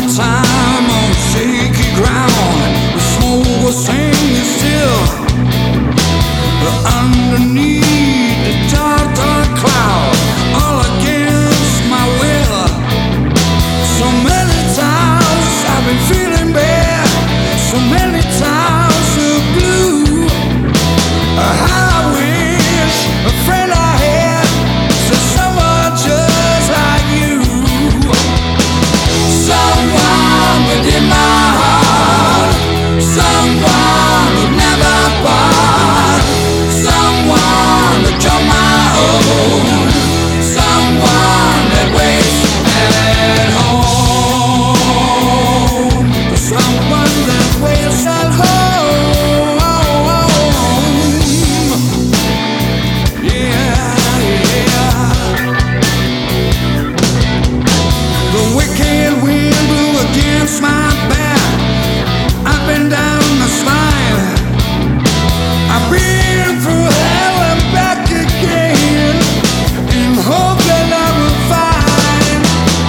time on shaky ground. The smoke was singing still. But underneath the dark cloud, all against my will. So many times I've been feeling bad. So many times the blue. I wish a friend I had said someone just like you. Someone within my heart, someone who'd never part, someone to call my own, someone that waits at home, someone that waits at home. My back, I've been down the slide. I've been through hell and back again, in hope that I will find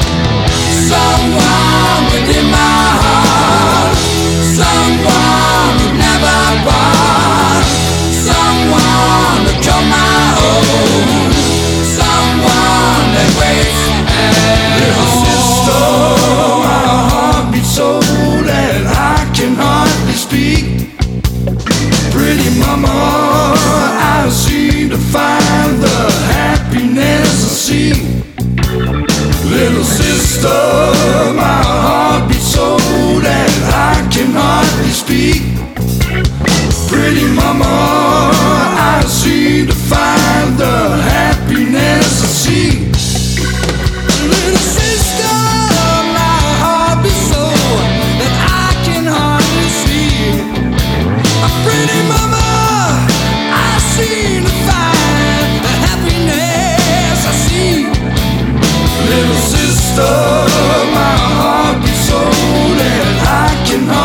someone within my heart, someone who'd never part, someone to call my own, someone that waits at home. So that I can hardly speak. Pretty mama, I seem to find the happiness I see. Little sister, my heart beats so that I can hardly speak. Pretty mama, I seem to find the happiness I see. Little sister, pretty mama, I seem to find the happiness I see. Little sister, my heart beats so that I can